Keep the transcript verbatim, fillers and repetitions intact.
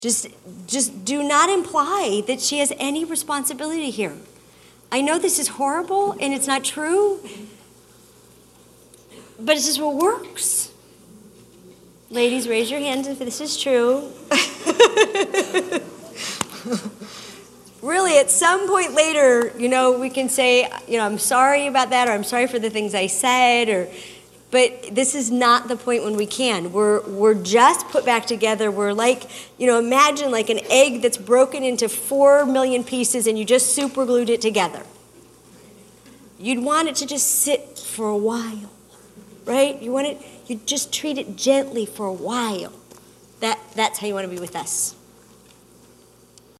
Just, just do not imply that she has any responsibility here. I know this is horrible and it's not true, but it's just what works. Ladies, raise your hands if this is true. Really, at some point later, you know, we can say, you know, I'm sorry about that, or I'm sorry for the things I said, or, but this is not the point when we can. We're, we're just put back together. We're like, you know, imagine like an egg that's broken into four million pieces and you just super glued it together. You'd want it to just sit for a while, right? You want it, you just treat it gently for a while. That, that's how you want to be with us.